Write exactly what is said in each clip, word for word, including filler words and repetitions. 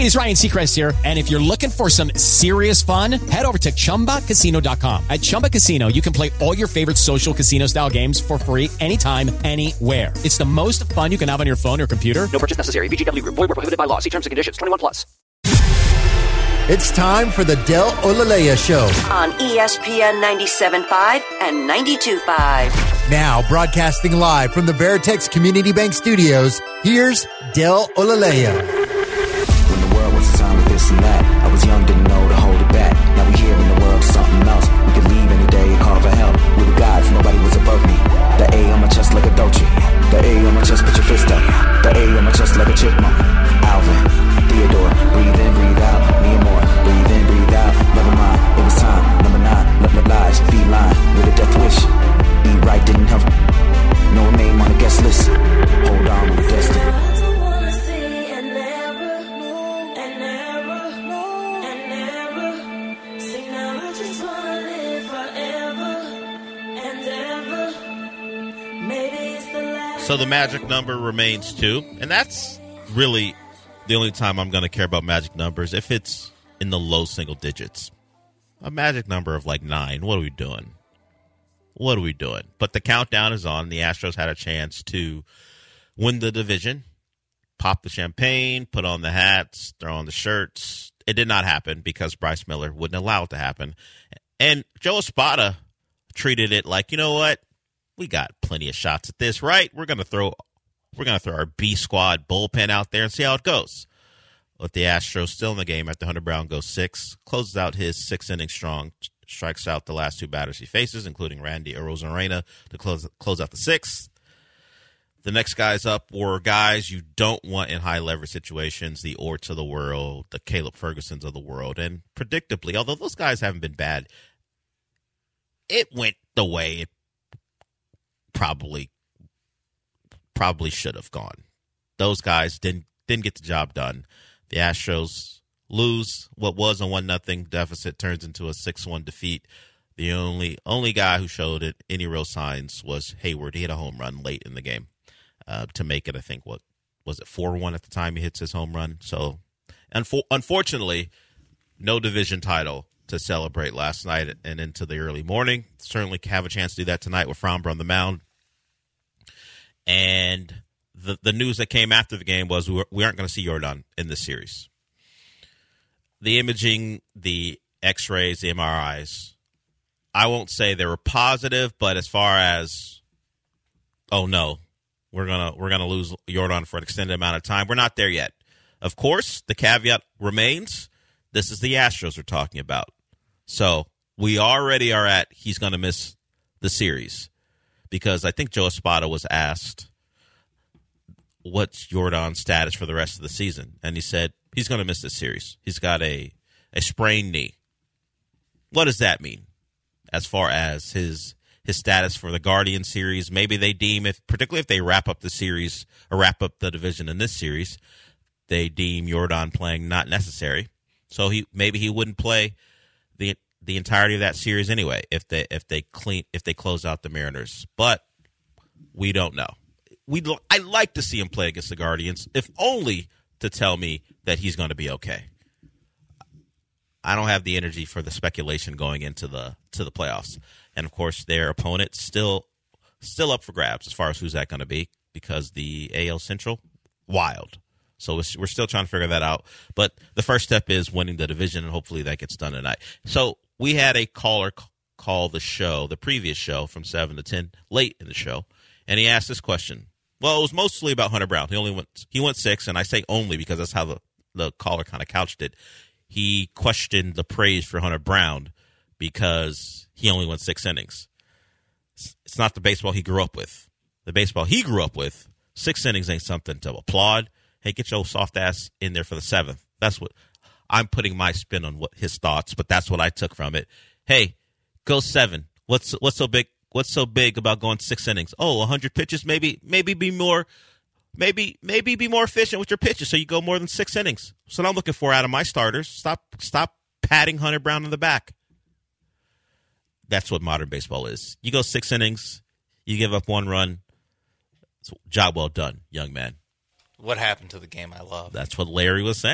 it is Ryan Seacrest here, and if you're looking for some serious fun, head over to Chumba Casino dot com. At Chumba Casino, you can play all your favorite social casino-style games for free anytime, anywhere. It's the most fun you can have on your phone or computer. No purchase necessary. V G W Group. Void where prohibited by law. See terms and conditions. twenty-one plus. It's time for the Del Olalea Show on E S P N ninety-seven point five and ninety-two point five. Now, broadcasting live from the Veritex Community Bank Studios, here's Del Olalea. When the world was a time of this and that, I was young, didn't know to hold it back. Now we here in the world, something else. We could leave any day and call for help. We were gods, nobody was above me. The A on my chest like a Dolce. The A on my chest, put your fist up. The A on my chest like a chipmunk. Alvin, Theodore, breathe in, breathe out. Me and more, breathe in, breathe out. Never mind, it was time. Number nine, let no lies, feline with a death wish. Eat right, didn't have no name on the guest list. Hold on, we're destined. So the magic number remains two, and that's really the only time I'm going to care about magic numbers. If it's in the low single digits, a magic number of like nine, what are we doing? What are we doing? But the countdown is on. The Astros had a chance to win the division, pop the champagne, put on the hats, throw on the shirts. It did not happen because Bryce Miller wouldn't allow it to happen. And Joe Espada treated it like, you know what? We got plenty of shots at this, right? We're gonna throw, we're gonna throw our B squad bullpen out there and see how it goes. But the Astros still in the game after Hunter Brown goes six, closes out his six inning strong, strikes out the last two batters he faces, including Randy Arozarena to close close out the sixth. The next guys up were guys you don't want in high leverage situations, the Orts of the world, the Caleb Fergusons of the world, and predictably, although those guys haven't been bad, it went the way it probably probably should have gone. Those guys didn't didn't get the job done. The Astros lose what was a one nothing deficit, turns into a six one defeat. The only only guy who showed it any real signs was Hayward. He hit a home run late in the game uh, to make it, I think, what was it, four one at the time he hits his home run. So unfo- unfortunately, no division title to celebrate last night and into the early morning. Certainly have a chance to do that tonight with Framber on the mound. And the the news that came after the game was we, were, we aren't going to see Yordan in this series. The imaging, the x-rays, the M R Is, I won't say they were positive, but as far as, oh no, we're gonna we're gonna lose Yordan for an extended amount of time, we're not there yet. Of course, the caveat remains, this is the Astros we're talking about. So we already are at he's going to miss the series because I think Joe Espada was asked what's Yordan's status for the rest of the season. And he said he's going to miss this series. He's got a, a sprained knee. What does that mean as far as his his status for the Guardian series? Maybe they deem, if particularly if they wrap up the series or wrap up the division in this series, they deem Yordan playing not necessary. So he maybe he wouldn't play the the entirety of that series anyway if they if they clean if they close out the Mariners. But we don't know. We I like to see him play against the Guardians, if only to tell me that he's going to be okay. I don't have the energy for the speculation going into the to the playoffs, and of course their opponent still still up for grabs as far as who's that going to be because the A L Central wild. So we're still trying to figure that out. But the first step is winning the division, and hopefully that gets done tonight. So we had a caller call the show, the previous show, from seven to ten, late in the show, and he asked this question. Well, it was mostly about Hunter Brown. He only went he went six, and I say only because that's how the, the caller kind of couched it. He questioned the praise for Hunter Brown because he only went six innings. It's not the baseball he grew up with. The baseball he grew up with, six innings ain't something to applaud. Hey, get your soft ass in there for the seventh. That's what I'm putting my spin on what his thoughts, but that's what I took from it. Hey, go seven. What's what's so big? What's so big about going six innings? Oh, one hundred pitches. Maybe maybe be more, maybe maybe be more efficient with your pitches so you go more than six innings. So what I'm looking for out of my starters. Stop stop patting Hunter Brown in the back. That's what modern baseball is. You go six innings, you give up one run. Job well done, young man. What happened to the game I love? That's what Larry was saying.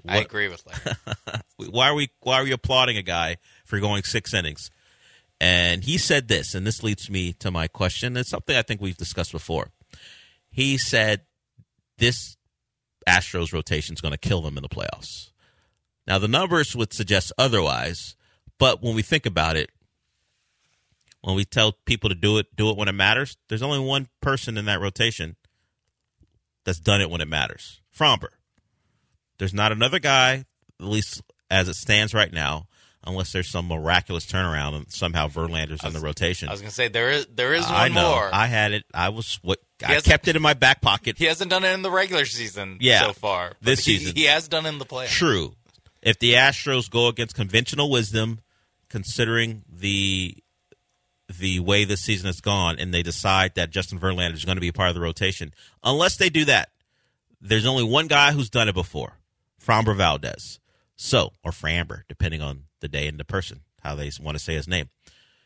I agree with Larry. why are we why are we applauding a guy for going six innings? And he said this, and this leads me to my question. It's something I think we've discussed before. He said this Astros rotation is going to kill them in the playoffs. Now, the numbers would suggest otherwise, but when we think about it, when we tell people to do it, do it when it matters, there's only one person in that rotation that's done it when it matters. Framber. There's not another guy, at least as it stands right now, unless there's some miraculous turnaround and somehow Verlander's was, in the rotation. I was going to say, there is there is one I know. more. I had it. I was what I kept it in my back pocket. He hasn't done it in the regular season yeah, so far. This he, season. He has done it in the playoffs. True. If the Astros go against conventional wisdom, considering the the way this season has gone, and they decide that Justin Verlander is going to be a part of the rotation, unless they do that, there's only one guy who's done it before, Framber Valdez. So, or Framber, depending on the day and the person, how they want to say his name.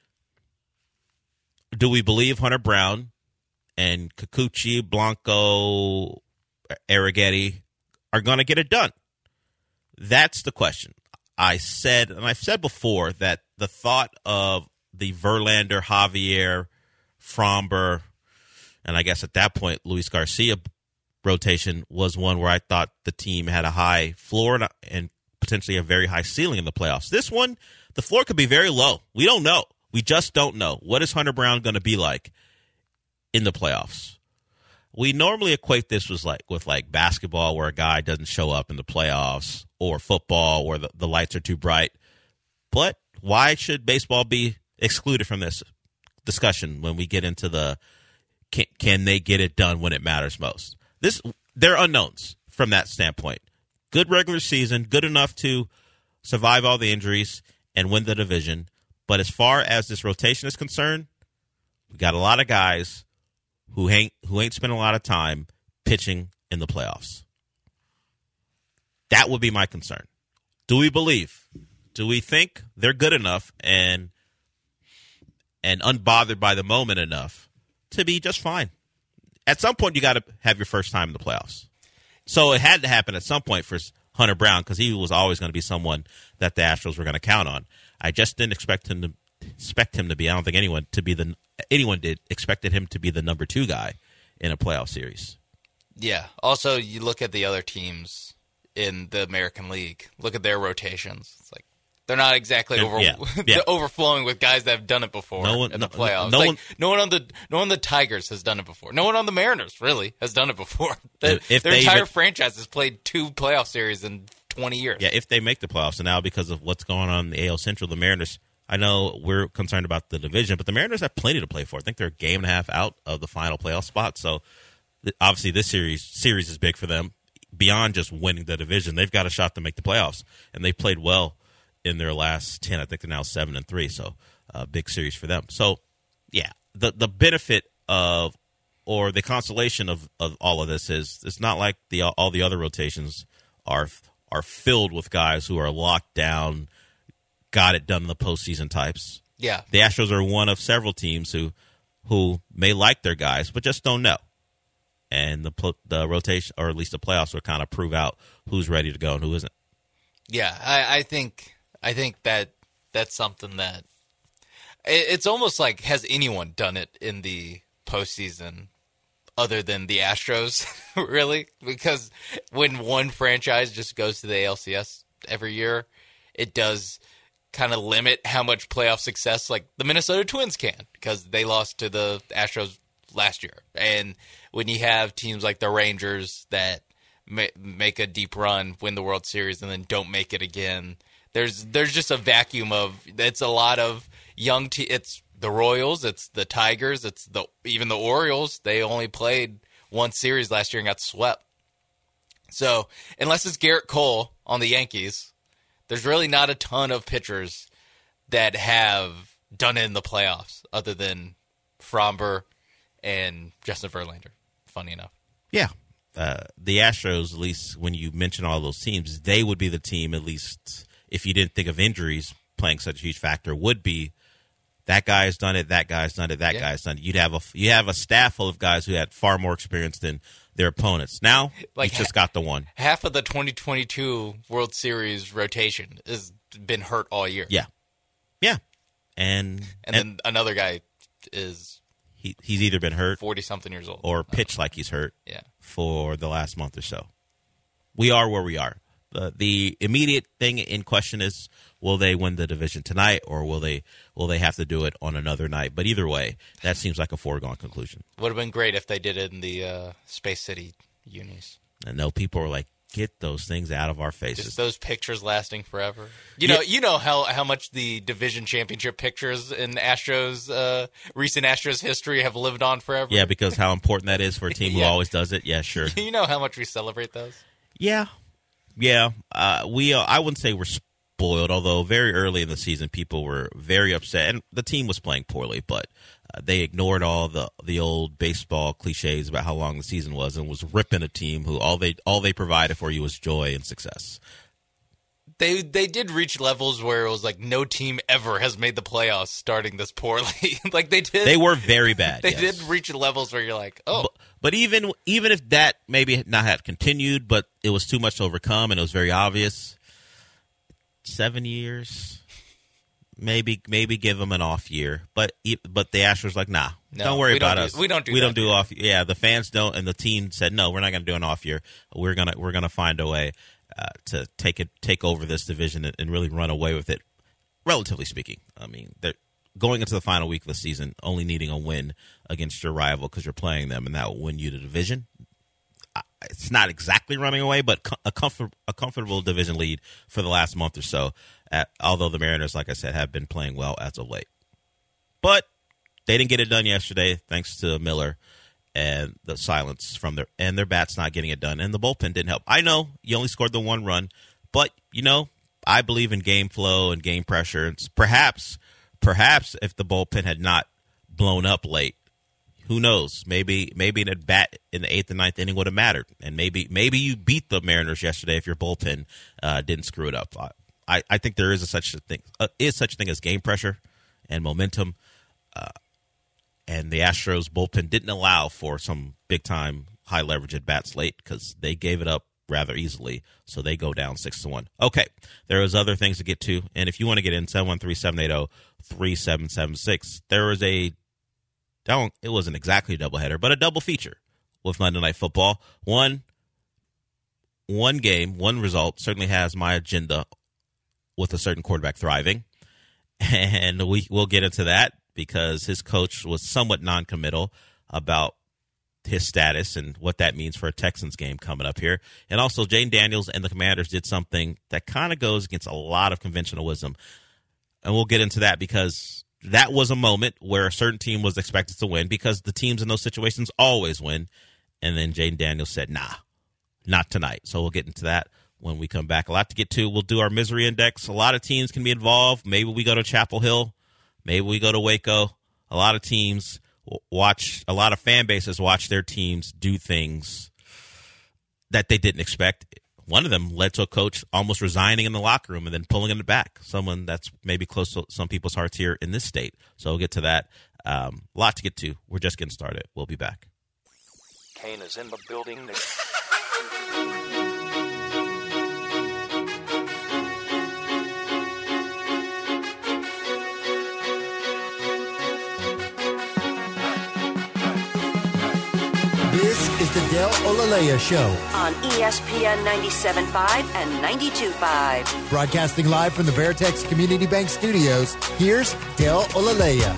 Do we believe Hunter Brown and Kikuchi, Blanco, Arrighetti are going to get it done? That's the question. I said, and I've said before, that the thought of the Verlander, Javier, Framber, and I guess at that point, Luis Garcia rotation was one where I thought the team had a high floor and, and potentially a very high ceiling in the playoffs. This one, the floor could be very low. We don't know. We just don't know. What is Hunter Brown going to be like in the playoffs? We normally equate this with like with like basketball, where a guy doesn't show up in the playoffs, or football, where the, the lights are too bright. But why should baseball be excluded from this discussion when we get into the can, can they get it done when it matters most? This they're unknowns from that standpoint. Good regular season, good enough to survive all the injuries and win the division. But as far as this rotation is concerned, we got a lot of guys who ain't who ain't spent a lot of time pitching in the playoffs. That would be my concern. Do we believe? Do we think they're good enough and and unbothered by the moment enough to be just fine? At some point, you got to have your first time in the playoffs. So it had to happen at some point for Hunter Brown, because he was always going to be someone that the Astros were going to count on. I just didn't expect him to expect him to be. I don't think anyone to be the anyone did expected him to be the number two guy in a playoff series. Yeah. Also, you look at the other teams in the American League. Look at their rotations. It's like they're not exactly over, yeah, yeah. overflowing with guys that have done it before no one, in the no, playoffs. No, like, one, no one on the no one on the Tigers has done it before. No one on the Mariners really has done it before. The, if their they entire even, franchise has played two playoff series in twenty years. Yeah, if they make the playoffs, and now because of what's going on in the A L Central, the Mariners. I know we're concerned about the division, but the Mariners have plenty to play for. I think they're a game and a half out of the final playoff spot. So obviously, this series series is big for them. Beyond just winning the division, they've got a shot to make the playoffs, and they played well in their last ten. I think they're now seven and three, so a uh, big series for them. So, yeah, the the benefit of or the consolation of, of all of this is it's not like the all the other rotations are are filled with guys who are locked down, got it done in the postseason types. Yeah, the Astros are one of several teams who who may like their guys, but just don't know. And the the rotation, or at least the playoffs, will kind of prove out who's ready to go and who isn't. Yeah, I, I think I think that that's something that it, it's almost like, has anyone done it in the postseason other than the Astros, really? Because when one franchise just goes to the A L C S every year, it does kind of limit how much playoff success like the Minnesota Twins can, because they lost to the Astros last year. And when you have teams like the Rangers that ma- make a deep run, win the World Series, and then don't make it again, there's there's just a vacuum of it's a lot of young te- it's the Royals, it's the Tigers, it's the even the Orioles. They only played one series last year and got swept. So unless it's Garrett Cole on the Yankees, there's really not a ton of pitchers that have done it in the playoffs other than Framber and Justin Verlander, funny enough. Yeah. Uh, the Astros, at least when you mention all those teams, they would be the team, at least if you didn't think of injuries playing such a huge factor, would be that guy's done it, that guy's done it, that yeah. guy's done it. You'd have a, you have a staff full of guys who had far more experience than their opponents. Now, Like he's just ha- got the one. Half of the twenty twenty-two World Series rotation has been hurt all year. Yeah. Yeah. And, And, then another guy is he, he's either been hurt forty-something years old. or pitched like he's hurt Yeah. for the last month or so. We are where we are. The, the immediate thing in question is, will they win the division tonight, or will they will they have to do it on another night? But either way, that seems like a foregone conclusion. Would have been great if they did it in the uh, Space City unis. I know people are like, get those things out of our faces. Just those pictures lasting forever. You know, you know how, how much the division championship pictures in Astros uh, recent Astros history have lived on forever. Yeah, because how important that is for a team who Yeah. always does it. Yeah, sure. You know how much we celebrate those. Yeah, yeah. Uh, we uh, I wouldn't say we're spoiled, although very early in the season people were very upset, and the team was playing poorly, but uh, they ignored all the the old baseball cliches about how long the season was and was ripping a team who all they all they provided for you was joy and success. They they did reach levels where it was like no team ever has made the playoffs starting this poorly. Like they did. They were very bad. They yes. did reach levels where you're like, oh. But, but even even if that maybe not had continued, but it was too much to overcome and it was very obvious. Seven years, maybe maybe give them an off year, but but the Astros like nah, No, don't worry we don't about do- us. we don't do we that don't do here. off. Yeah, the fans don't, and the team said no, we're not going to do an off year. We're gonna we're gonna find a way uh, to take it take over this division and, and really run away with it. Relatively speaking, I mean they're going into the final week of the season, only needing a win against your rival because you're playing them, and that will win you the division. It's not exactly running away, but a comfort, a comfortable division lead for the last month or so. At, although the Mariners, like I said, have been playing well as of late, but they didn't get it done yesterday, thanks to Miller and the silence from their and their bats not getting it done, and the bullpen didn't help. I know you only scored the one run, but you know I believe in game flow and game pressure. And perhaps, perhaps if the bullpen had not blown up late. Who knows? Maybe maybe an at bat in the eighth and ninth inning would have mattered, and maybe maybe you beat the Mariners yesterday if your bullpen uh, didn't screw it up. I, I think there is a such a thing uh, is such a thing as game pressure and momentum, uh, and the Astros bullpen didn't allow for some big time high leverage at bats late because they gave it up rather easily, so they go down six to one. Okay, there is other things to get to, and if you want to get in seven one three, seven eight zero, three seven seven six, there is a Don't, it wasn't exactly a doubleheader, but a double feature with Monday Night Football. One, one game, one result certainly has my agenda with a certain quarterback thriving, and we will get into that because his coach was somewhat non-committal about his status and what that means for a Texans game coming up here. And also, Jane Daniels and the Commanders did something that kind of goes against a lot of conventional wisdom, and we'll get into that because that was a moment where a certain team was expected to win because the teams in those situations always win. And then Jane Daniels said, nah, not tonight. So we'll get into that when we come back. A lot to get to. We'll do our misery index. A lot of teams can be involved. Maybe we go to Chapel Hill. Maybe we go to Waco. A lot of teams watch, a lot of fan bases watch their teams do things that they didn't expect. One of them led to a coach almost resigning in the locker room and then pulling it back. Someone that's maybe close to some people's hearts here in this state. So we'll get to that. Um, a lot to get to. We're just getting started. We'll be back. Kane is in the building. This is the Del Olalea Show, On E S P N ninety-seven point five and ninety-two point five. broadcasting live from the Veritex Community Bank Studios. Here's Del Olalea.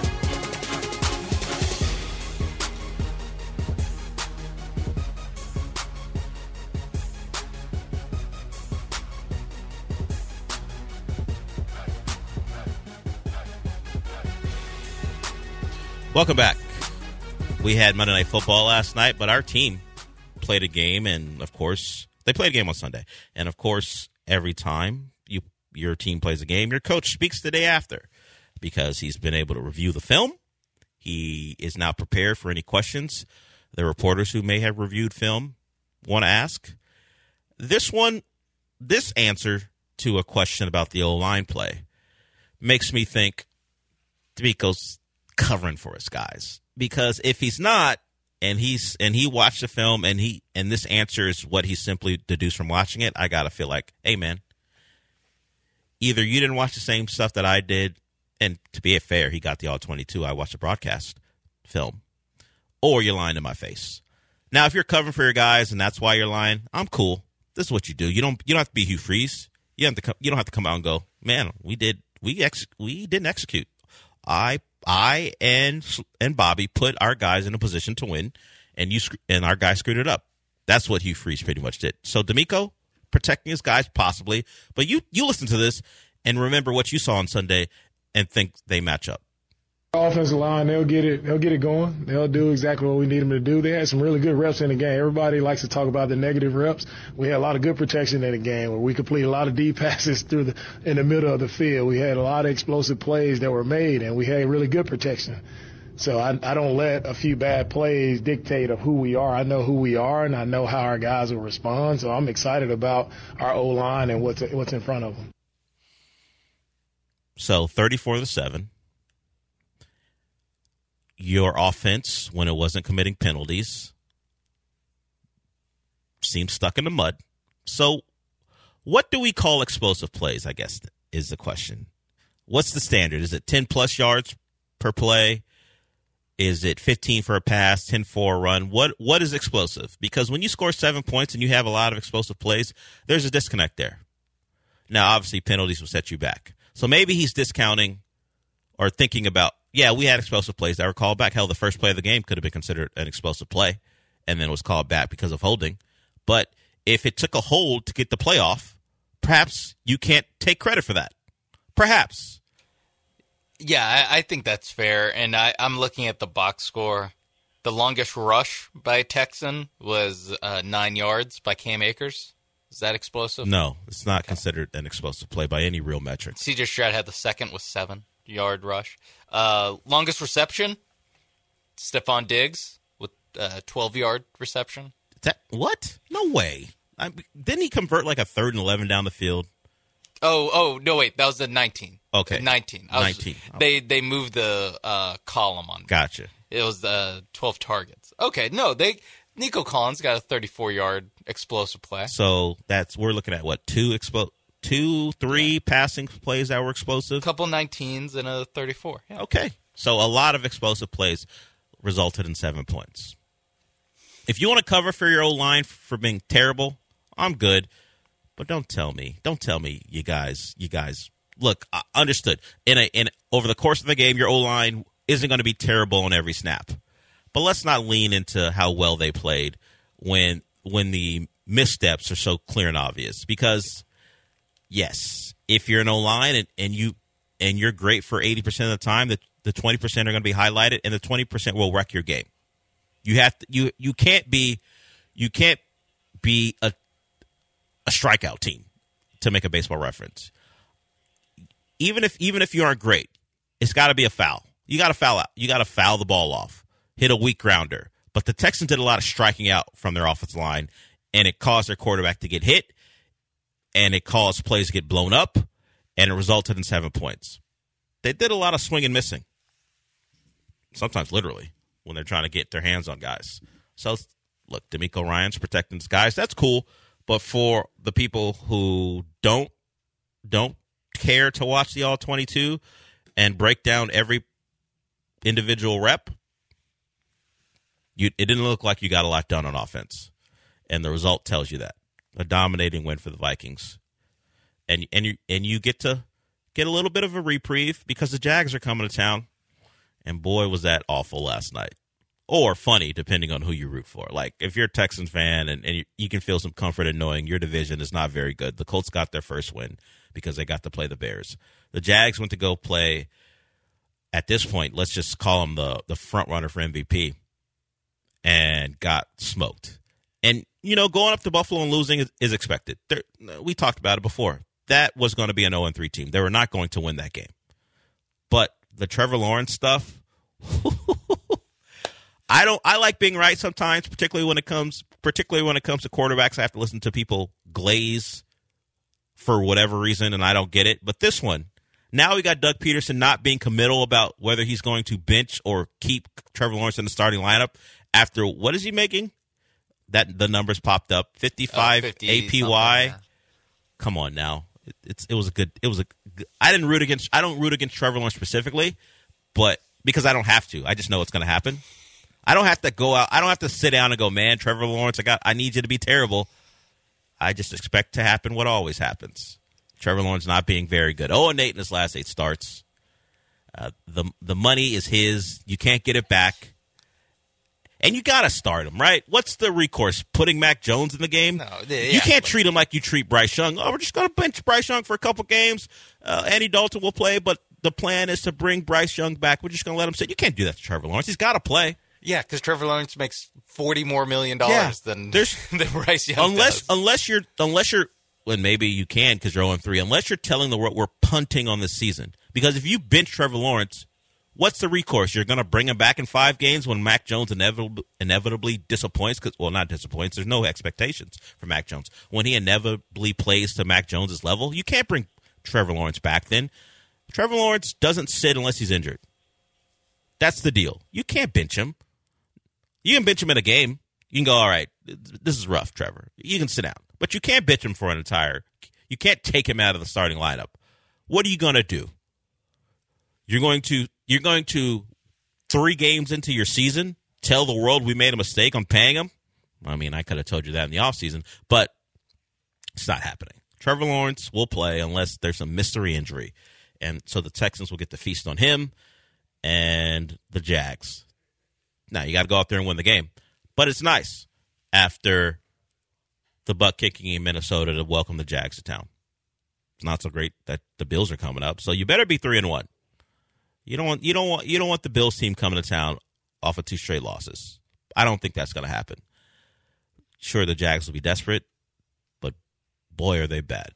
Welcome back. We had Monday Night Football last night, but our team played a game, and of course, they played a game on Sunday. And of course, every time you your team plays a game, your coach speaks the day after because he's been able to review the film. He is now prepared for any questions the reporters who may have reviewed film want to ask. This one, this answer to a question about the O-line play makes me think DeMeco's covering for his guys. Because if he's not, and he's and he watched the film, and he and this answer is what he simply deduced from watching it, I gotta feel like, hey man, either you didn't watch the same stuff that I did, and to be fair, he got the all twenty-two. I watched the broadcast film, or you're lying to my face. Now, if you're covering for your guys and that's why you're lying, I'm cool. This is what you do. You don't you don't have to be Hugh Freeze. You have to come, you don't have to come out and go, man, we did we ex we didn't execute. I I and and Bobby put our guys in a position to win, and you and our guys screwed it up. That's what Hugh Freeze pretty much did. So DeMeco protecting his guys possibly, but you you listen to this and remember what you saw on Sunday and think they match up. Offensive line, they'll get it. They'll get it going. They'll do exactly what we need them to do. They had some really good reps in the game. Everybody likes to talk about the negative reps. We had a lot of good protection in the game where we completed a lot of deep passes through the in the middle of the field. We had a lot of explosive plays that were made, and we had really good protection. So I, I don't let a few bad plays dictate of who we are. I know who we are, and I know how our guys will respond. So I'm excited about our O-line and what's what's in front of them. So thirty-four to seven. Your offense, when it wasn't committing penalties, seems stuck in the mud. So what do we call explosive plays, I guess, is the question. What's the standard? Is it ten-plus yards per play? Is it fifteen for a pass, ten for a run? What What is explosive? Because when you score seven points and you have a lot of explosive plays, there's a disconnect there. Now, obviously, penalties will set you back. So maybe he's discounting or thinking about, yeah, we had explosive plays that were called back. Hell, the first play of the game could have been considered an explosive play and then was called back because of holding. But if it took a hold to get the playoff, perhaps you can't take credit for that. Perhaps. Yeah, I, I think that's fair. And I, I'm looking at the box score. The longest rush by Texan was uh, nine yards by Cam Akers. Is that explosive? No, it's not okay. considered an explosive play by any real metric. C J Stroud had the second with seven. Yard rush. Uh, longest reception, Stephon Diggs with uh, twelve-yard reception. That what? No way. I, didn't he convert like a third and eleven down the field? Oh, oh no, wait, that was the nineteen. Okay, nineteen. I was, nineteen. Oh. They they moved the uh, column on. Gotcha. It was uh, twelve targets. Okay, no, they Nico Collins got a thirty-four-yard explosive play. So that's we're looking at what two expo. Two, three yeah. passing plays that were explosive. A couple nineteens and a thirty-four. Yeah. Okay. So a lot of explosive plays resulted in seven points. If you want to cover for your O-line for being terrible, I'm good. But don't tell me. Don't tell me you guys, you guys, look, I understood. In a, in over the course of the game, your O-line isn't going to be terrible on every snap. But let's not lean into how well they played when when the missteps are so clear and obvious. Because yes, if you're an O-line and, and you and you're great for eighty percent of the time, the the twenty percent are going to be highlighted, and the twenty percent will wreck your game. You have to, you you can't be you can't be a a strikeout team, to make a baseball reference. Even if even if you aren't great, it's got to be a foul. You got to foul out. You got to foul the ball off, hit a weak grounder. But the Texans did a lot of striking out from their offensive line, and it caused their quarterback to get hit. And it caused plays to get blown up, and it resulted in seven points. They did a lot of swing and missing, sometimes literally, when they're trying to get their hands on guys. So, look, DeMeco Ryans protecting his guys. That's cool. But for the people who don't don't care to watch the all twenty-two and break down every individual rep, you, it didn't look like you got a lot done on offense. And the result tells you that. A dominating win for the Vikings, and and you and you get to get a little bit of a reprieve because the Jags are coming to town, and boy was that awful last night, or funny depending on who you root for. Like if you're a Texans fan and, and you, you can feel some comfort in knowing your division is not very good. The Colts got their first win because they got to play the Bears. The Jags went to go play. At this point, let's just call them the the front runner for M V P, and got smoked. And, you know, going up to Buffalo and losing is, is expected. There, we talked about it before. That was going to be an oh and three team. They were not going to win that game. But the Trevor Lawrence stuff, I don't. I like being right sometimes, particularly when it comes, particularly when it comes to quarterbacks. I have to listen to people glaze for whatever reason, and I don't get it. But this one, now we got Doug Peterson not being committal about whether he's going to bench or keep Trevor Lawrence in the starting lineup after what is he making? That the numbers popped up fifty-five uh, fifty, A P Y. Yeah. Come on now, it, it's it was a good. It was a. Good, I didn't root against. I don't root against Trevor Lawrence specifically, but because I don't have to, I just know it's going to happen. I don't have to go out. I don't have to sit down and go, man, Trevor Lawrence. I got. I need you to be terrible. I just expect to happen what always happens. Trevor Lawrence not being very good. oh and eight in his last eight starts. Uh, the the money is his. You can't get it back. And you got to start him, right? What's the recourse? Putting Mac Jones in the game? No, yeah, you can't but- treat him like you treat Bryce Young. Oh, we're just going to bench Bryce Young for a couple games. Uh, Andy Dalton will play, but the plan is to bring Bryce Young back. We're just going to let him sit. You can't do that to Trevor Lawrence. He's got to play. Yeah, because Trevor Lawrence makes forty more million dollars Yeah, than there's- than Bryce Young Unless, does. unless you're, unless you're, well, maybe you can because you're oh and three. Unless you're telling the world we're punting on this season, because if you bench Trevor Lawrence, what's the recourse? You're going to bring him back in five games when Mac Jones inevitably, inevitably disappoints? Cause, well, not disappoints. There's no expectations for Mac Jones. When he inevitably plays to Mac Jones' level, you can't bring Trevor Lawrence back then. Trevor Lawrence doesn't sit unless he's injured. That's the deal. You can't bench him. You can bench him in a game. You can go, all right, this is rough, Trevor. You can sit down. But you can't bench him for an entire – you can't take him out of the starting lineup. What are you going to do? You're going to you're going to three games into your season tell the world we made a mistake on paying him? I mean, I could have told you that in the offseason, but it's not happening. Trevor Lawrence will play unless there's a mystery injury. And so the Texans will get to feast on him and the Jags. Now, you got to go out there and win the game. But it's nice after the butt kicking in Minnesota to welcome the Jags to town. It's not so great that the Bills are coming up, so you better be three and one. You don't want you don't want you don't want the Bills team coming to town off of two straight losses. I don't think that's going to happen. Sure, the Jags will be desperate, but boy, are they bad.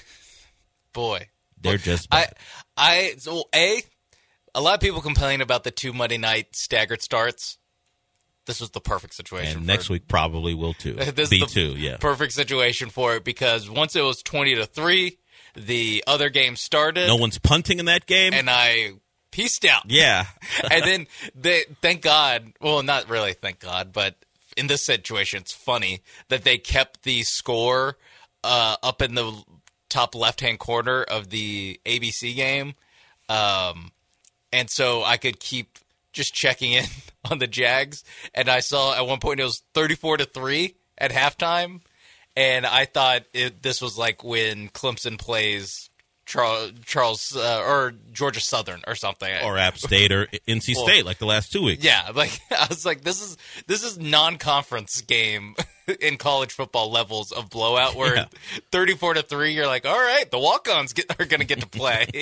Boy, they're just bad. I I so a a lot of people complain about the two Monday night staggered starts. This was the perfect situation. And for next it. week probably will too. This Be is the two, yeah. perfect situation for it because once it was twenty to three, the other game started. No one's punting in that game, and I pieced out. Yeah. And then they thank God. Well, not really thank God, but in this situation, it's funny that they kept the score uh, up in the top left hand corner of the A B C game, um, and so I could keep just checking in on the Jags, and I saw at one point it was thirty-four to three at halftime, and I thought it, this was like when Clemson plays Charles, Charles uh, or Georgia Southern or something, or App State or N C State, well, like the last two weeks. Yeah, like I was like, this is this is non-conference game in college football levels of blowout where yeah. thirty-four to three, you're like, all right, the walk-ons get, are going to get to play.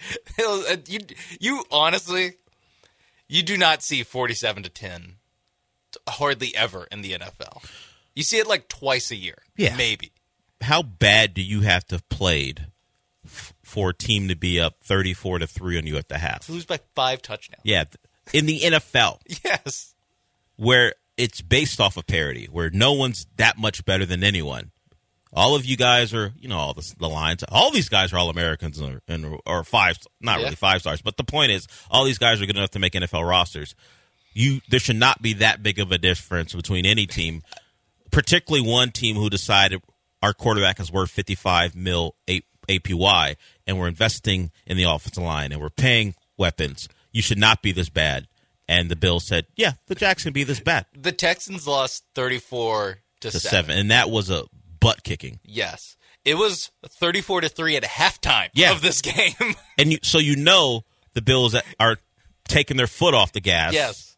you you honestly. You do not see forty-seven to ten hardly ever in the N F L. You see it like twice a year, yeah. maybe. How bad do you have to have played f- for a team to be up thirty-four to three on you at the half? To lose by five touchdowns. Yeah, in the N F L. Yes. Where it's based off of parity, where no one's that much better than anyone. All of you guys are, you know, all the, the lines. All these guys are all Americans or, and, or five, not yeah. really five stars. But the point is, all these guys are good enough to make N F L rosters. You, there should not be that big of a difference between any team, particularly one team who decided our quarterback is worth fifty-five mil A P Y, and we're investing in the offensive line, and we're paying weapons. You should not be this bad. And the Bills said, yeah, the Jacks can be this bad. The Texans lost thirty-four to to seven. seven, and that was a butt kicking. Yes. It was thirty-four to three at halftime yeah. of this game. And you, so you know the Bills are taking their foot off the gas. Yes.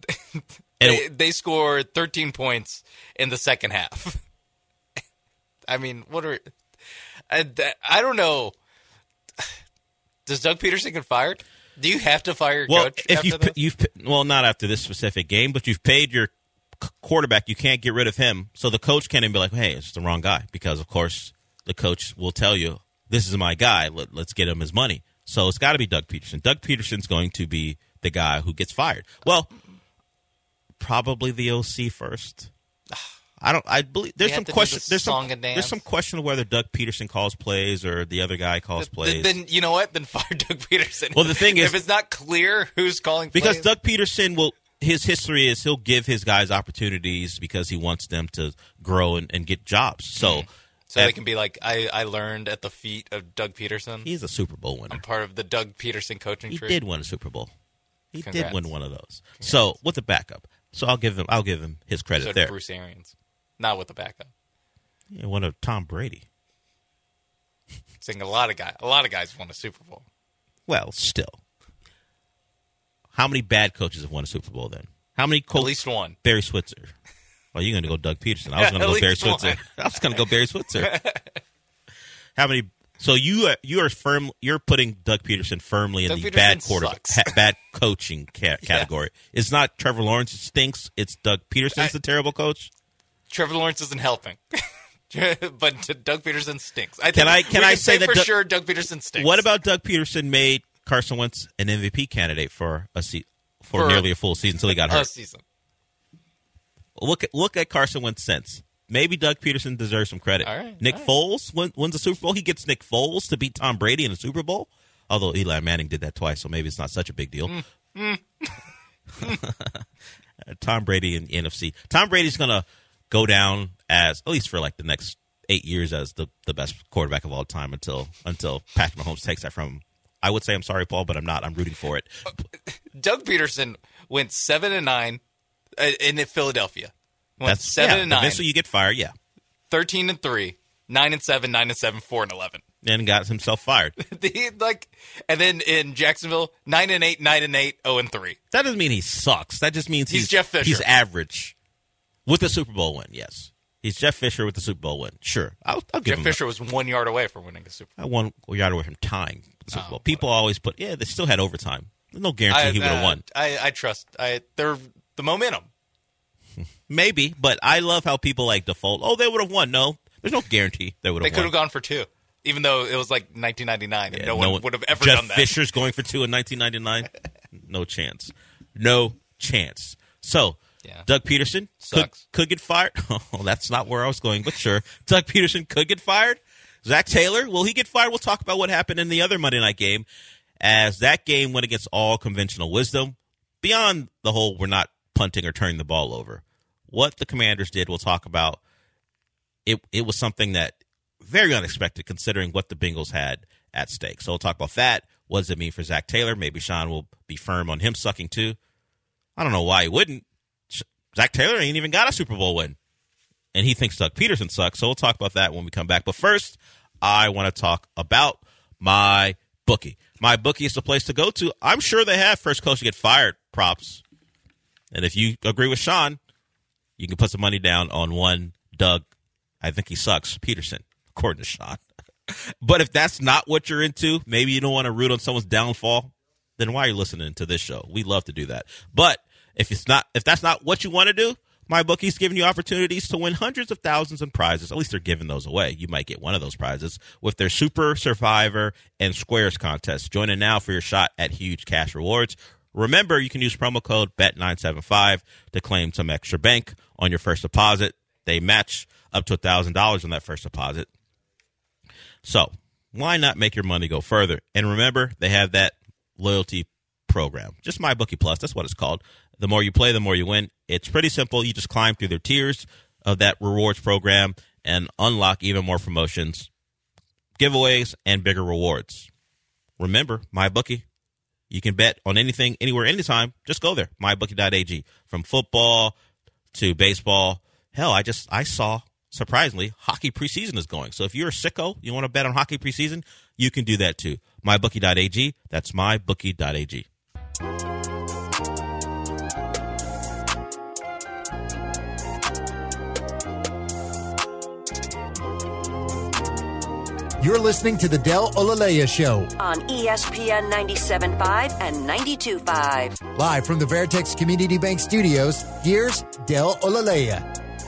they, they scored thirteen points in the second half. I mean, what are I, I don't know. Does Doug Peterson get fired? Do you have to fire your well, coach if after you've, this? you've well, not after this specific game, but you've paid your quarterback. You can't get rid of him, so the coach can't even be like, "Hey, it's the wrong guy," because of course the coach will tell you, "This is my guy. Let, let's get him his money." So it's got to be Doug Peterson. Doug Peterson's going to be the guy who gets fired. Well, probably the O C first. I don't. I believe there's some question. The there's some. There's some question of whether Doug Peterson calls plays or the other guy calls plays. Then you know what? Then fire Doug Peterson. Well, the thing is, if it's not clear who's calling because plays. Doug Peterson will his history is he'll give his guys opportunities because he wants them to grow and, and get jobs. So, mm. so at, they can be like, I, I learned at the feet of Doug Peterson. He's a Super Bowl winner. I'm part of the Doug Peterson coaching he tree. He did win a Super Bowl. He Congrats. did win one of those. Congrats. So with the backup, so I'll give him I'll give him his credit so there. Bruce Arians, not with the backup. Yeah, one of Tom Brady. Saying a lot of guys, a lot of guys won a Super Bowl. Well, still, how many bad coaches have won a Super Bowl? Then how many? Co- At least one. Barry Switzer. Oh, you're going to go Doug Peterson. I was going to go Barry Switzer. one. I was going to go Barry Switzer. How many? So you are, you are firm. You're putting Doug Peterson firmly in Doug the Peterson bad quarterback, ha, bad coaching ca- category. Yeah. It's not Trevor Lawrence who stinks. It's Doug Peterson's I, the terrible coach. Trevor Lawrence isn't helping, but Doug Peterson stinks. I think can I can we I can say, say that for Doug, sure Doug Peterson stinks? What about Doug Peterson made Carson Wentz an M V P candidate for a se- for, for nearly a full season until he got hurt? A season. Look at look at Carson Wentz since. Maybe Doug Peterson deserves some credit. All right, Nick all right. Foles win, wins the Super Bowl. He gets Nick Foles to beat Tom Brady in the Super Bowl. Although Eli Manning did that twice, so maybe it's not such a big deal. Mm. Mm. Tom Brady in the N F C. Tom Brady's going to go down as, at least for like the next eight years, as the, the best quarterback of all time until until Patrick Mahomes takes that from him. I would say I'm sorry, Paul, but I'm not. I'm rooting for it. Doug Peterson went seven and nine in Philadelphia. Went That's seven yeah, and nine. Eventually, you get fired. Yeah, thirteen and three, nine and seven, nine and seven, four and eleven. And got himself fired. the, like, and then in Jacksonville, nine and eight, nine and eight, zero and three. That doesn't mean he sucks. That just means he's, he's Jeff Fisher. He's average with the Super Bowl win. Yes, he's Jeff Fisher with the Super Bowl win. Sure, I'll, I'll give Jeff him Fisher a, was one yard away from winning a Super Bowl. I one yard away from tying the Super Oh, Bowl. People whatever. always put, yeah, they still had overtime. There's no guarantee I, he would have uh, won. I, I trust. I they're the momentum. Maybe, but I love how people like default. Oh, they would have won. No, there's no guarantee they would They have could won. have gone for two, even though it was like nineteen ninety-nine, and Yeah, no, no one would have ever Jeff done that. Fisher's going for two in nineteen ninety-nine. No chance. No chance. So, Yeah. Doug Peterson could, Sucks. could get fired. Oh, that's not where I was going, but sure. Doug Peterson could get fired. Zach Taylor, will he get fired? We'll talk about what happened in the other Monday night game, as that game went against all conventional wisdom. Beyond the whole we're not punting or turning the ball over. What the Commanders did, we'll talk about. It it was something that very unexpected considering what the Bengals had at stake. So we'll talk about that. What does it mean for Zach Taylor? Maybe Sean will be firm on him sucking too. I don't know why he wouldn't. Zach Taylor ain't even got a Super Bowl win. And he thinks Doug Peterson sucks. So we'll talk about that when we come back. But first, I want to talk about my bookie. My bookie is the place to go to. I'm sure they have first coach to get fired props. And if you agree with Sean, you can put some money down on one Doug, I think he sucks, Peterson, according to Sean. But if that's not what you're into, maybe you don't want to root on someone's downfall, then why are you listening to this show? We love to do that. But if it's not, if that's not what you want to do, my bookie's giving you opportunities to win hundreds of thousands in prizes. At least they're giving those away. You might get one of those prizes with their Super Survivor and Squares contest. Join in now for your shot at huge cash rewards. Remember, you can use promo code B E T nine seven five to claim some extra bank on your first deposit. They match up to one thousand dollars on that first deposit. So why not make your money go further? And remember, they have that loyalty program. Just MyBookie Plus. That's what it's called. The more you play, the more you win. It's pretty simple. You just climb through their tiers of that rewards program and unlock even more promotions, giveaways, and bigger rewards. Remember, MyBookie. You can bet on anything, anywhere, anytime. Just go there, my bookie dot a g. From football to baseball. Hell, I just I saw, surprisingly, hockey preseason is going. So if you're a sicko, you want to bet on hockey preseason, you can do that too. my bookie dot a g. That's my bookie dot a g. You're listening to the Del Olalea Show, on E S P N ninety-seven point five and ninety-two point five. live from the Veritex Community Bank Studios. Here's Del Olalea.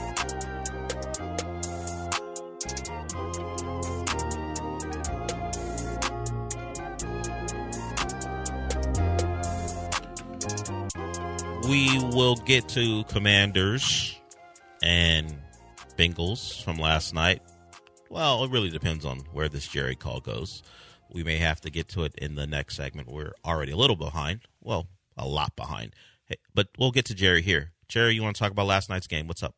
We will get to Commanders and Bengals from last night. Well, it really depends on where this Jerry call goes. We may have to get to it in the next segment. We're already a little behind. Well, a lot behind. Hey, but we'll get to Jerry here. Jerry, you want to talk about last night's game? What's up?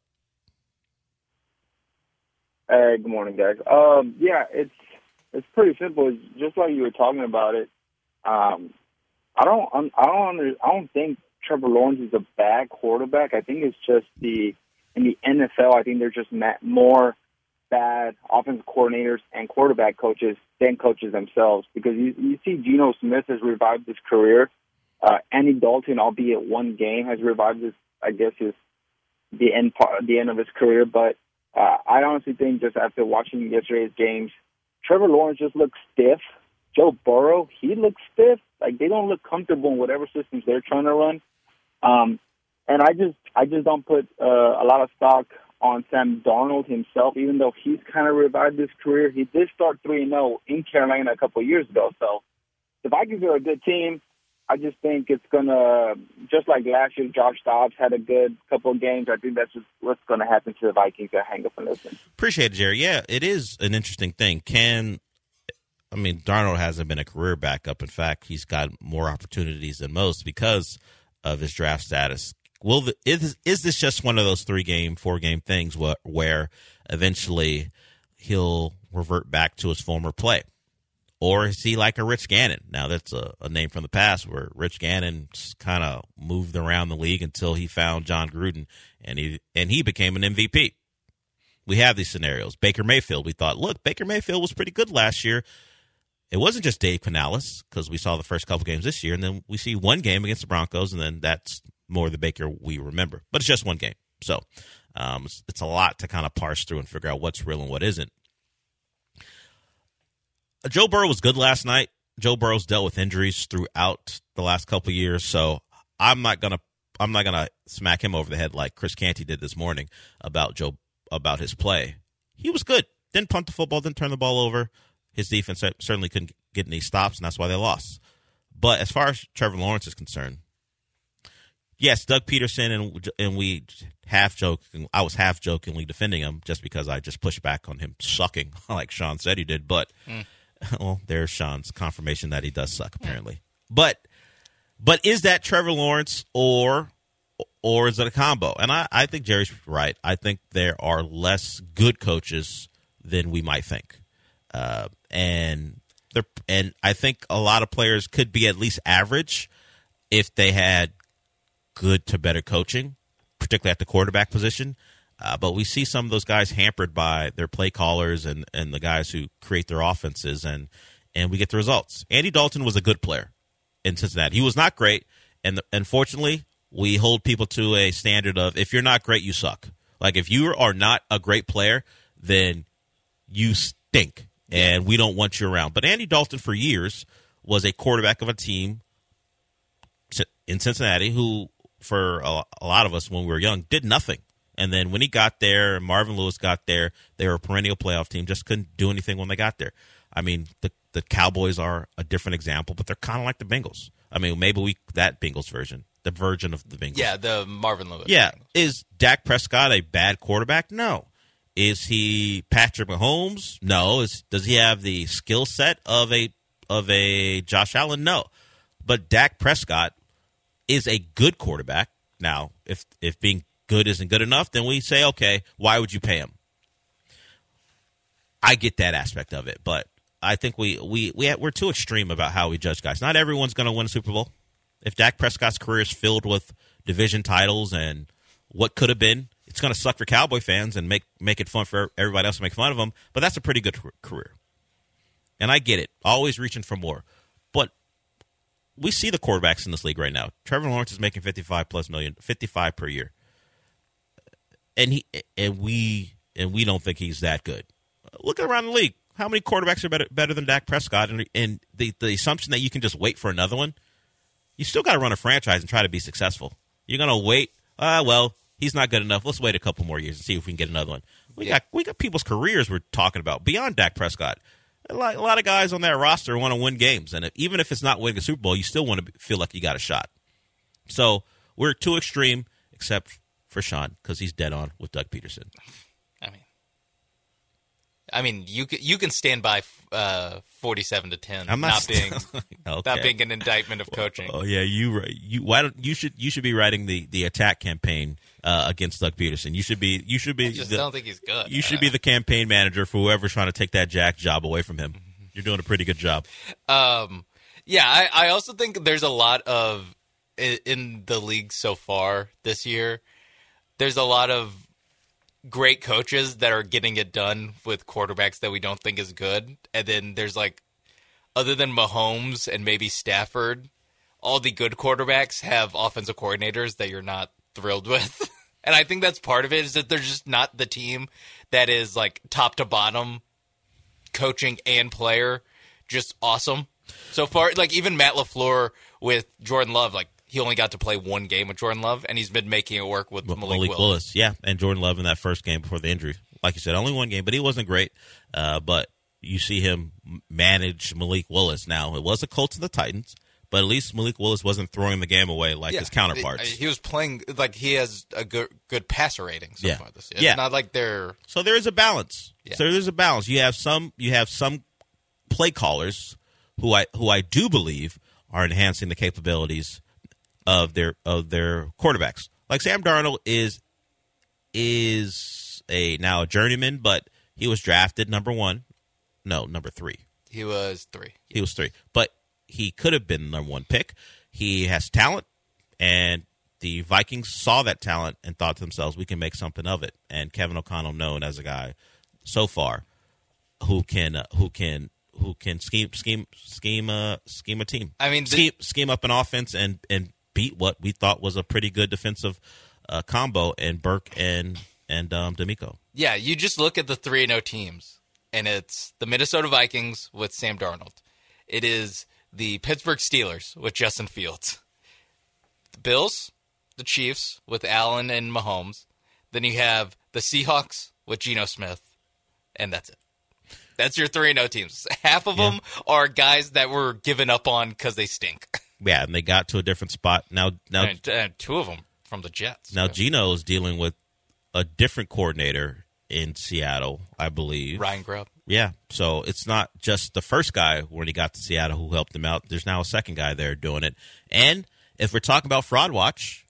Hey, good morning, guys. Um, yeah, it's it's pretty simple. It's just like you were talking about it. Um, I don't I don't under, I don't think Trevor Lawrence is a bad quarterback. I think it's just the in the N F L. I think they're just more bad offensive coordinators and quarterback coaches than coaches themselves. Because you, you see, Geno Smith has revived his career. Uh, Andy Dalton, albeit one game, has revived his, I guess, his the end part, the end of his career, but. Uh, I honestly think just after watching yesterday's games, Trevor Lawrence just looks stiff. Joe Burrow, he looks stiff. Like, they don't look comfortable in whatever systems they're trying to run. Um, and I just I just don't put uh, a lot of stock on Sam Darnold himself, even though he's kind of revived his career. He did start three and oh in Carolina a couple of years ago. So the Vikings are a good team. I just think it's going to, just like last year, Josh Dobbs had a good couple of games. I think that's just what's going to happen to the Vikings. That hang up and listen. Appreciate it, Jerry. Yeah, it is an interesting thing. Can, I mean, Darnold hasn't been a career backup. In fact, he's got more opportunities than most because of his draft status. Will the, is, is this just one of those three-game, four-game things where, where eventually he'll revert back to his former play? Or is he like a Rich Gannon? Now, that's a, a name from the past where Rich Gannon kind of moved around the league until he found John Gruden, and he and he became an M V P. We have these scenarios. Baker Mayfield, we thought, look, Baker Mayfield was pretty good last year. It wasn't just Dave Canales, because we saw the first couple games this year, and then we see one game against the Broncos, and then that's more the Baker we remember. But it's just one game. So um, it's, it's a lot to kind of parse through and figure out what's real and what isn't. Joe Burrow was good last night. Joe Burrow's dealt with injuries throughout the last couple of years, so I'm not gonna I'm not gonna smack him over the head like Chris Canty did this morning about Joe about his play. He was good. Didn't punt the football, didn't turn the ball over. His defense certainly couldn't get any stops, and that's why they lost. But as far as Trevor Lawrence is concerned, yes, Doug Peterson and and we half joking. I was half jokingly defending him just because I just pushed back on him sucking, like Sean said he did, but. Mm. Well, there's Sean's confirmation that he does suck, apparently. But but is that Trevor Lawrence or or is it a combo? And I, I think Jerry's right. I think there are less good coaches than we might think. Uh, and they're, and I think a lot of players could be at least average if they had good to better coaching, particularly at the quarterback position. Uh, but we see some of those guys hampered by their play callers and, and the guys who create their offenses, and, and we get the results. Andy Dalton was a good player in Cincinnati. He was not great, and the, unfortunately, we hold people to a standard of if you're not great, you suck. Like, if you are not a great player, then you stink, and we don't want you around. But Andy Dalton, for years, was a quarterback of a team in Cincinnati who, for a, a lot of us when we were young, did nothing. And then when he got there and Marvin Lewis got there, they were a perennial playoff team, just couldn't do anything when they got there. I mean, the the Cowboys are a different example, but they're kind of like the Bengals. I mean, maybe we that Bengals version, the version of the Bengals. Yeah, the Marvin Lewis. Yeah. Bengals. Is Dak Prescott a bad quarterback? No. Is he Patrick Mahomes? No. Is does he have the skill set of a of a Josh Allen? No. But Dak Prescott is a good quarterback. Now, if if being good isn't good enough, then we say, okay, why would you pay him? I get that aspect of it, but I think we we we we're too extreme about how we judge guys. Not everyone's going to win a Super Bowl. If Dak Prescott's career is filled with division titles and what could have been, it's going to suck for Cowboy fans and make make it fun for everybody else to make fun of him. But that's a pretty good career, and I get it. Always reaching for more, but we see the quarterbacks in this league right now. Trevor Lawrence is making fifty-five plus million, fifty-five per year. And he and we and we don't think he's that good. Look around the league. How many quarterbacks are better better than Dak Prescott? And, and the, the assumption that you can just wait for another one, you still got to run a franchise and try to be successful. You're going to wait. Ah, uh, well, he's not good enough. Let's wait a couple more years and see if we can get another one. We got we got people's careers we're talking about beyond Dak Prescott. A lot, a lot of guys on that roster want to win games, and if, even if it's not winning a Super Bowl, you still want to feel like you got a shot. So we're too extreme, except for Sean, because he's dead on with Doug Peterson. I mean, I mean, you can, you can stand by uh, forty-seven to ten. I'm not, not being okay. not being an indictment of coaching. Oh yeah, you you why don't you should you should be writing the, the attack campaign uh, against Doug Peterson. You should be you should be. I just the, don't think he's good. You should be the campaign manager for whoever's trying to take that Jack job away from him. You're doing a pretty good job. Um, yeah, I, I also think there's a lot of in the league so far this year. There's a lot of great coaches that are getting it done with quarterbacks that we don't think is good. And then there's like, other than Mahomes and maybe Stafford, all the good quarterbacks have offensive coordinators that you're not thrilled with. And I think that's part of it, is that they're just not the team that is like top to bottom coaching and player just awesome so far. Like even Matt LaFleur with Jordan Love, like he only got to play one game with Jordan Love, and he's been making it work with Malik, Malik Willis. Willis. Yeah, and Jordan Love in that first game before the injury. Like you said, only one game, but he wasn't great. Uh, but you see him manage Malik Willis now. It was the Colts and the Titans, but at least Malik Willis wasn't throwing the game away like Yeah, his counterparts. He was playing like he has a good good passer rating so Yeah. far this year. It's Yeah. not like they're So there is a balance. Yeah. So there's a balance. You have some you have some play callers who I who I do believe are enhancing the capabilities of their of their quarterbacks. Like Sam Darnold is is a now a journeyman, but he was drafted number one. No, number three. he was three. He was three. But he could have been the number one pick. He has talent, and the Vikings saw that talent and thought to themselves, we can make something of it. And Kevin O'Connell, known as a guy so far who can uh, who can who can scheme scheme scheme uh, scheme a team. I mean, the- scheme scheme up an offense and and beat what we thought was a pretty good defensive uh, combo in Burke and and um, D'Amico. Yeah, you just look at the three and oh teams, and it's the Minnesota Vikings with Sam Darnold. It is the Pittsburgh Steelers with Justin Fields. The Bills, the Chiefs with Allen and Mahomes. Then you have the Seahawks with Geno Smith, and that's it. That's your three and oh teams. Half of Yeah. them are guys that were given up on because they stink. Yeah, and they got to a different spot. Now now and, and two of them from the Jets. now So, Geno is dealing with a different coordinator in Seattle, I believe. Ryan Grubb. Yeah, so it's not just the first guy when he got to Seattle who helped him out. There's now a second guy there doing it. And if we're talking about Fraud Watch,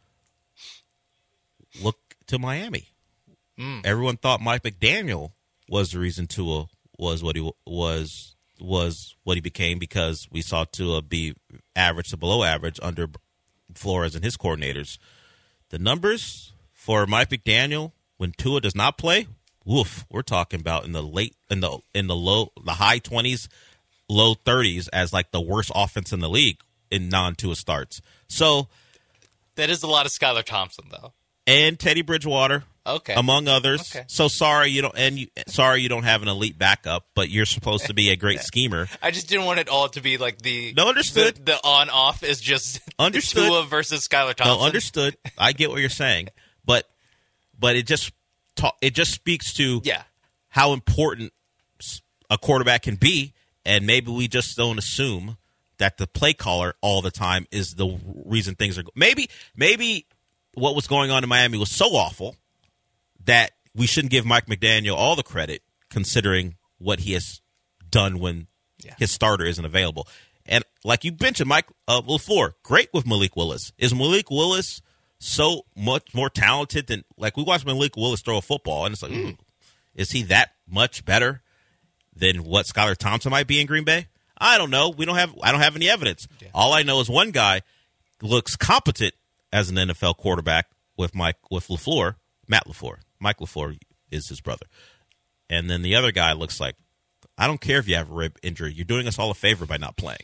look to Miami. Mm. Everyone thought Mike McDaniel was the reason Tua was what he was was what he became, because we saw Tua be average to below average under Flores and his coordinators. The numbers for Mike McDaniel when Tua does not play, woof, we're talking about in the late in the in the low the high twenties, low thirties as like the worst offense in the league in non-Tua starts. So That is a lot of Skylar Thompson, though. and Teddy Bridgewater, Okay. among others. Okay. So sorry you don't and you, sorry you don't have an elite backup, but you're supposed to be a great schemer. I just didn't want it all to be like the No, understood. The, the on-off is just Understood. Tua versus Skylar Thompson. No, understood. I get what you're saying, but but it just ta- it just speaks to Yeah. how important a quarterback can be, and maybe we just don't assume that the play caller all the time is the reason things are. Maybe maybe what was going on in Miami was so awful that we shouldn't give Mike McDaniel all the credit, considering what he has done when Yeah. his starter isn't available. And like you mentioned, Mike uh, LaFleur, great with Malik Willis. Is Malik Willis so much more talented than, like, we watched Malik Willis throw a football, and it's like, ooh, is he that much better than what Skylar Thompson might be in Green Bay? I don't know. We don't have. I don't have any evidence. Yeah. All I know is one guy looks competent as an N F L quarterback with Mike with LaFleur, Matt LaFleur. Mike LaFleur is his brother, and then the other guy looks like, I don't care if you have a rib injury. You're doing us all a favor by not playing.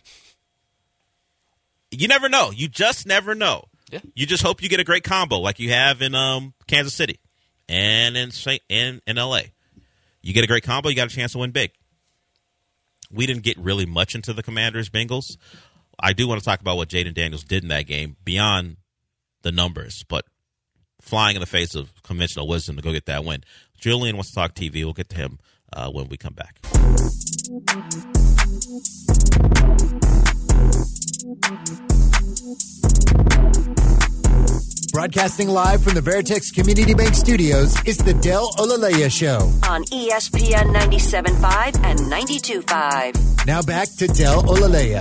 You never know. You just never know. Yeah. You just hope you get a great combo like you have in um, Kansas City and in Saint in, in L A. You get a great combo, you got a chance to win big. We didn't get really much into the Commanders Bengals. I do want to talk about what Jaden Daniels did in that game beyond the numbers, but flying in the face of conventional wisdom to go get that win. Julian wants to talk T V. We'll get to him uh, when we come back. Broadcasting live from the Veritex Community Bank Studios, it's the Del Olalea Show. On E S P N ninety-seven point five and ninety-two point five. Now back to Del Olalea.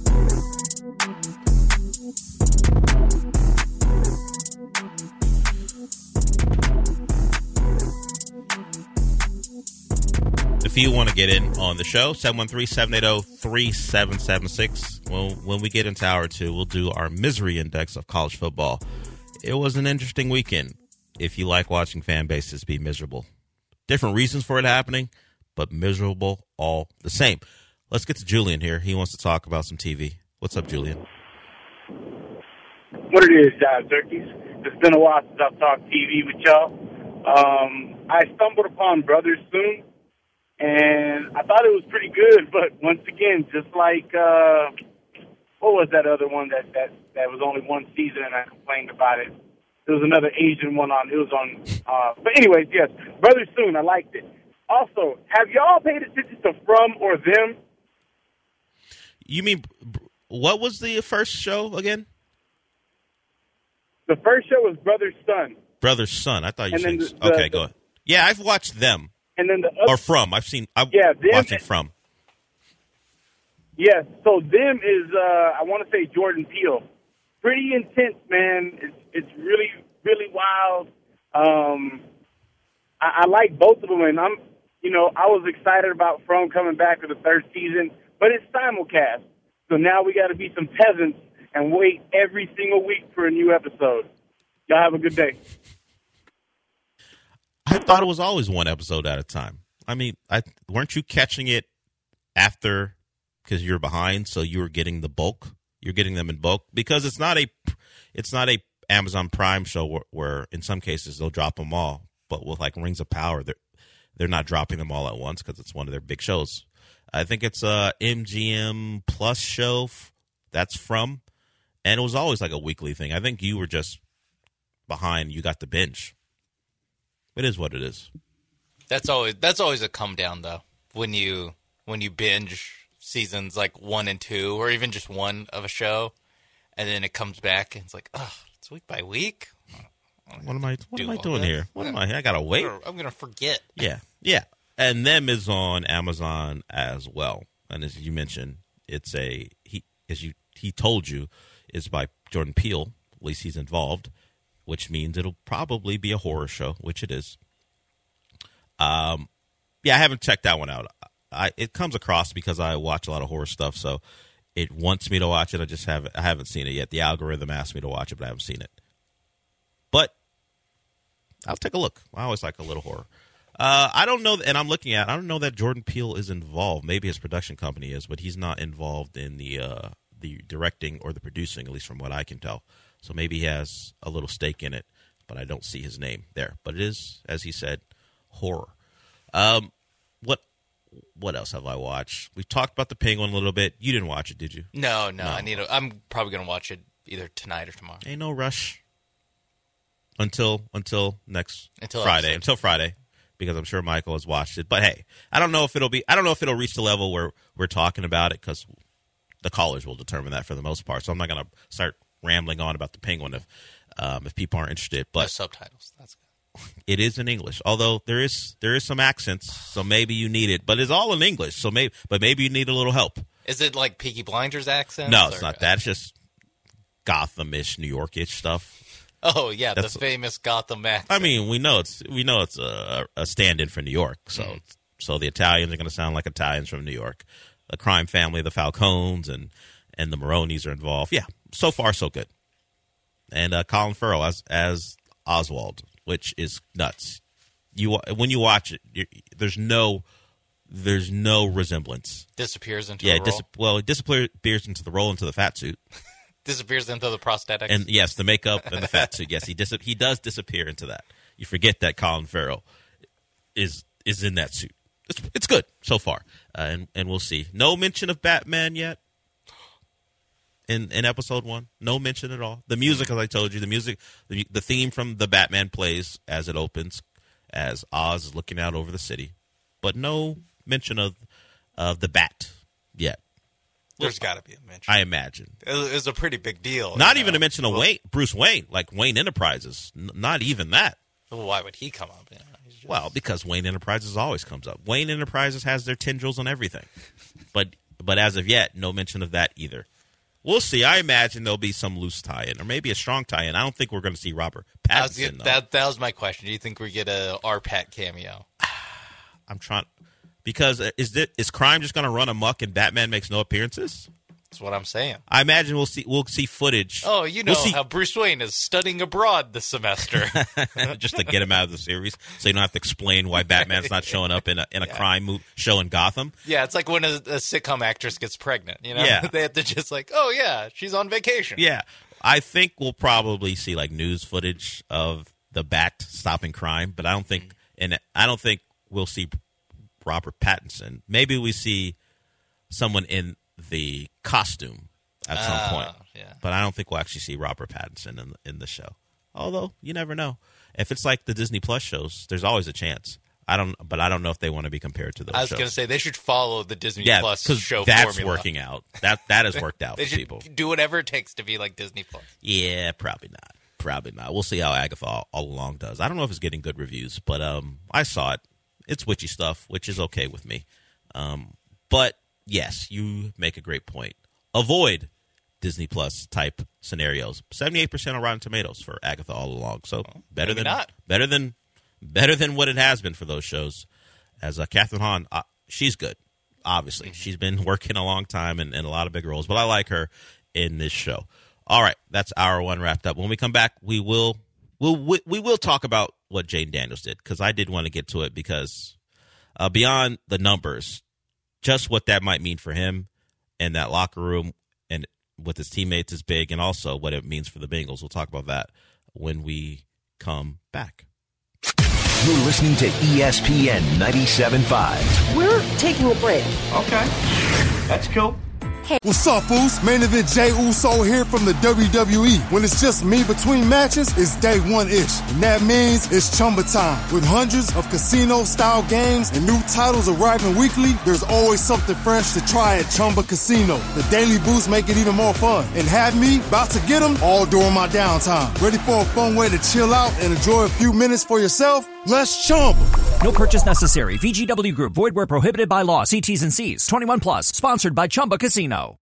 If you want to get in on the show, seven one three, seven eight zero, three seven seven six. Well, when we get into hour two, we'll do our misery index of college football. It was an interesting weekend if you like watching fan bases be miserable. Different reasons for it happening, but miserable all the same. Let's get to Julian here. He wants to talk about some T V. What's up, Julian? What it is, John Turkeys. It's been a while since I've talked T V with y'all. Um, I stumbled upon Brothers Soon, and I thought it was pretty good, but once again, just like, uh, what was that other one that, that, that was only one season and I complained about it? There was another Asian one on, it was on, uh, but anyways, yes, Brothers Soon, I liked it. Also, have y'all paid attention to From or Them? You mean, what was the first show again? The first show was Brother's Son. Brother's Son. I thought you And said, then the- okay, the- go ahead. Yeah, I've watched Them. And then the other, Or From. I've seen, I'm Yeah, Them watching and- From. yes, so Them is, uh, I want to say Jordan Peele. Pretty intense, man. It's it's really, really wild. Um, I, I like both of them, and I'm, you know, I was excited about From coming back for the third season, but it's simulcast. So now we got to be some peasants and wait every single week for a new episode. Y'all have a good day. I thought it was always one episode at a time. I mean, I weren't you catching it after because you're behind, so you were getting the bulk. You're getting them in bulk because it's not a, it's not a Amazon Prime show where, where in some cases they'll drop them all, but with like Rings of Power, they're they're not dropping them all at once because it's one of their big shows. I think it's a M G M Plus show. That's From, and it was always like a weekly thing. I think you were just behind. You got the binge. It is what it is. That's always that's always a come down though. When you when you binge seasons like one and two, or even just one of a show, and then it comes back and it's like, oh, it's week by week. What am I? What do am I all doing that. here? What am I? I gotta wait. I'm gonna, I'm gonna forget. Yeah, yeah. And Them is on Amazon as well. And as you mentioned, it's a he as you he told you is by Jordan Peele. At least he's involved, which means it'll probably be a horror show, which it is. Um, yeah, I haven't checked that one out. I it comes across because I watch a lot of horror stuff, so it wants me to watch it. I just haven't I haven't seen it yet. The algorithm asked me to watch it, but I haven't seen it. But I'll take a look. I always like a little horror. Uh, I don't know, and I'm looking at. I don't know that Jordan Peele is involved. Maybe his production company is, but he's not involved in the uh, the directing or the producing, at least from what I can tell. So maybe he has a little stake in it, but I don't see his name there. But it is, as he said, horror. Um, what what else have I watched? We've talked about The Penguin a little bit. You didn't watch it, did you? No, no, no. I need. To, I'm probably gonna watch it either tonight or tomorrow. Ain't no rush until until next Until Friday. episode. Until Friday, because I'm sure Michael has watched it. But hey, I don't know if it'll be. I don't know if it'll reach the level where we're talking about it because the callers will determine that for the most part. So I'm not gonna start rambling on about The Penguin if um, if people aren't interested. But No subtitles. That's good. it is in English, although there is there is some accents, so maybe you need it. But it's all in English, so maybe but maybe you need a little help. Is it like Peaky Blinders accent? No, it's not that. It's just Gotham-ish, New York-ish stuff. Oh yeah, That's- the famous Gotham accent. I mean, we know it's we know it's a, a stand-in for New York, so Mm-hmm. so the Italians are going to sound like Italians from New York. The crime family, the Falcones, and and the Maronis are involved. Yeah, so far so good. And uh, Colin Farrell as as Oswald, which is nuts. You when you watch it, you there's no there's no resemblance. disappears into Yeah, the it role. dis- well, it disappears into the role, into the fat suit. disappears into the prosthetics. And yes, the makeup and the fat suit. Yes, he dis- he does disappear into that. You forget that Colin Farrell is is in that suit. It's it's good so far, uh, and and we'll see. No mention of Batman yet in in episode one. No mention at all. The music, as I told you, the music, the, the theme from the Batman plays as it opens, as Oz is looking out over the city, but no mention of of the Bat yet. There's got to be a mention. I imagine. It was a pretty big deal. Not you even know? to mention a Well, Wayne, Bruce Wayne, like Wayne Enterprises. N- not even that. well, why would he come up? You know, he's just- Well, because Wayne Enterprises always comes up. Wayne Enterprises has their tendrils on everything. But but as of yet, no mention of that either. We'll see. I imagine there'll be some loose tie-in, or maybe a strong tie-in. I don't think we're going to see Robert I was Pattinson. gonna- though. that that was my question. Do you think we get a R Pat cameo? I'm trying because uh, is it is crime just going to run amok and Batman makes no appearances? That's what I'm saying. I imagine we'll see we'll see footage. Oh, you know we'll see, how Bruce Wayne is studying abroad this semester. just to get him out of the series, so you don't have to explain why Batman's not showing up in a in a Yeah. crime mo- show in Gotham. Yeah, it's like when a, a sitcom actress gets pregnant. You know, Yeah. they have to just like, oh yeah, she's on vacation. Yeah, I think we'll probably see like news footage of the Bat stopping crime, but I don't think, and I don't think we'll see Robert Pattinson. Maybe we see someone in the costume at some Ah, point, yeah. but I don't think we'll actually see Robert Pattinson in in the show. Although you never know. If it's like the Disney Plus shows, there's always a chance. I don't, but I don't know if they want to be compared to those I was shows. going to say they should follow the Disney yeah, Plus because show that's formula. working out. That that has worked out They for should people. do whatever it takes to be like Disney Plus. Yeah, probably not. Probably not. We'll see how Agatha all, all along does. I don't know if it's getting good reviews, but um, I saw it. It's witchy stuff, which is okay with me. Um, but yes, you make a great point. Avoid Disney Plus type scenarios. Seventy-eight percent on Rotten Tomatoes for Agatha all along. So better maybe than not. better than better than what it has been for those shows. As uh, Catherine Hahn, uh, she's good. Obviously, Mm-hmm. she's been working a long time in, in a lot of big roles, but I like her in this show. All right, that's hour one wrapped up. When we come back, we will we'll, we we will talk about what Jayden Daniels did, because I did want to get to it, because uh, beyond the numbers, just what that might mean for him in that locker room and with his teammates is big, and also what it means for the Bengals. We'll talk about that when we come back. You're listening to E S P N ninety-seven point five. We're taking a break. Okay. That's cool. What's up, Foos? Main event Jay Uso here from the W W E. When it's just me between matches, it's day one-ish. And that means it's Chumba time. With hundreds of casino-style games and new titles arriving weekly, there's always something fresh to try at Chumba Casino. The daily boosts make it even more fun. And have me about to get them all during my downtime. Ready for a fun way to chill out and enjoy a few minutes for yourself? Let's Chumba. No purchase necessary. V G W Group. Void where prohibited by law. See T's and C's. twenty-one plus. Sponsored by Chumba Casino.